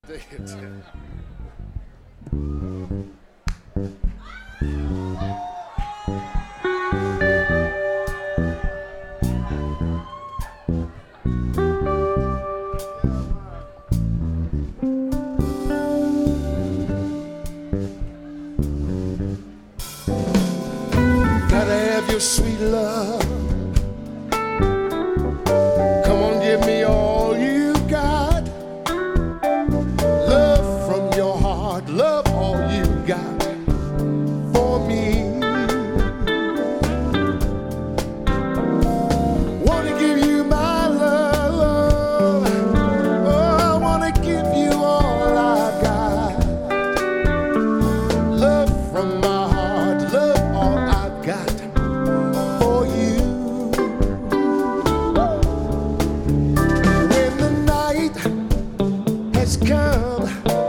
Dig it. Gotta have your sweet love. Come on, give me all you got. Love from your heart, love all you got for me. Wanna give you my love. Oh, I wanna give you all I got. Love from my heart, love all I've got for you. When the night has come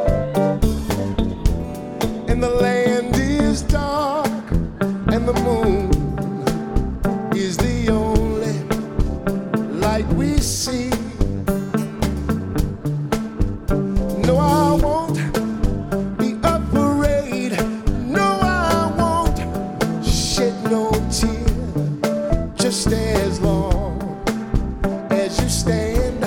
and the land is dark and the moon is the only light we see. No, I won't be afraid. No, I won't shed no tear. Just as long as you stand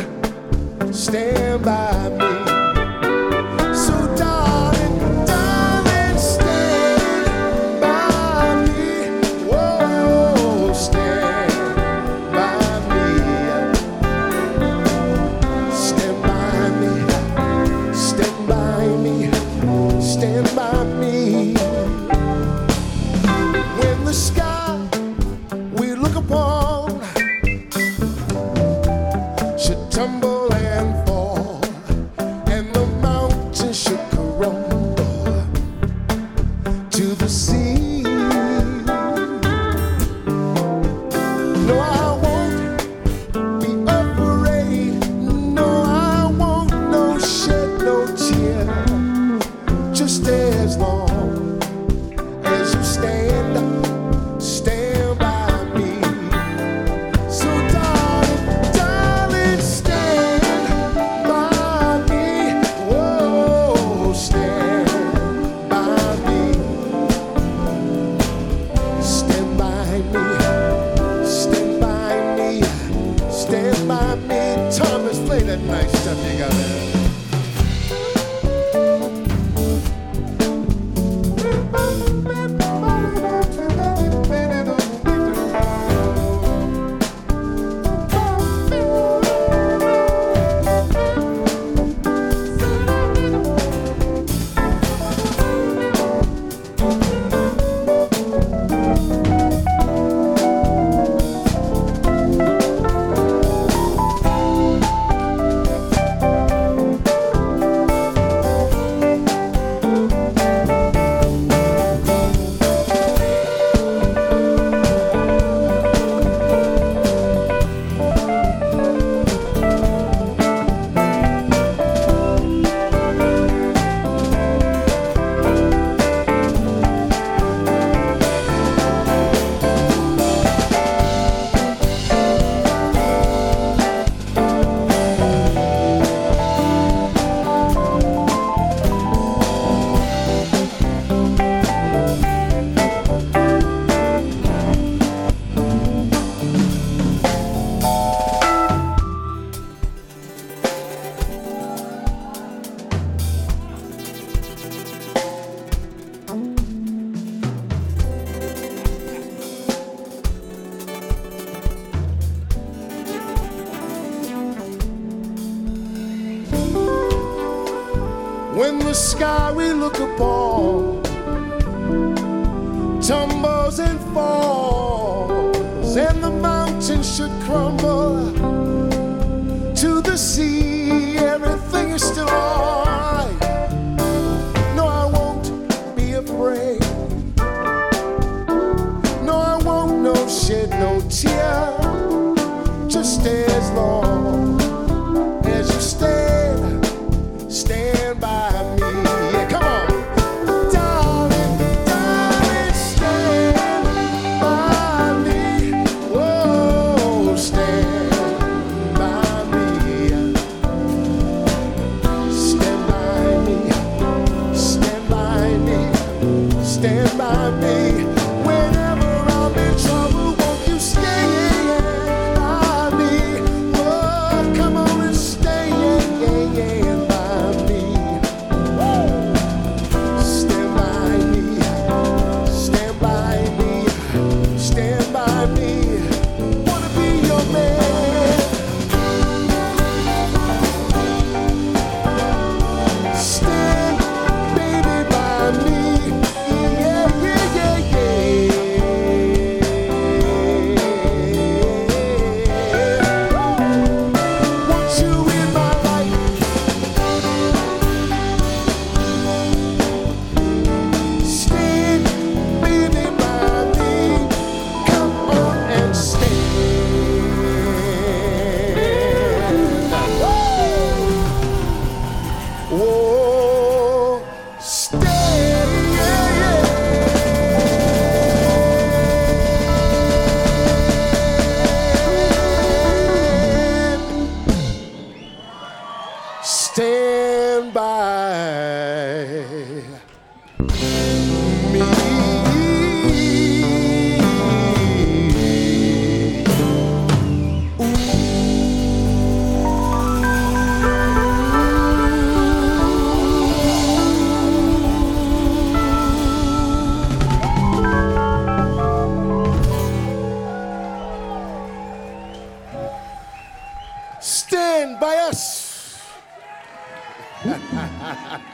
by me. So darling, darling, stand by me. Whoa, stand by me. Stand by me. Stand by me. Stand by me. When the sky we look upon should tumble and fall, and the mountains should crumble to the sea. No, I won't be afraid. No, I won't no shed no tear. Just as long as you stand by me. So darling, darling, stand by me. Whoa, stand by me. Stand by me. Stand by me. Stand by me. Thomas, play that nice stuff you got there. When the sky we look upon tumbles and falls, and the mountains should crumble to the sea, everything is still alright. No, I won't be afraid. No, I won't no shed no tear. Just as long as you stand by me. Yeah, come on. Darling, darling, stand by me. Whoa, stand by me. Stand by stand by me. Stand by us.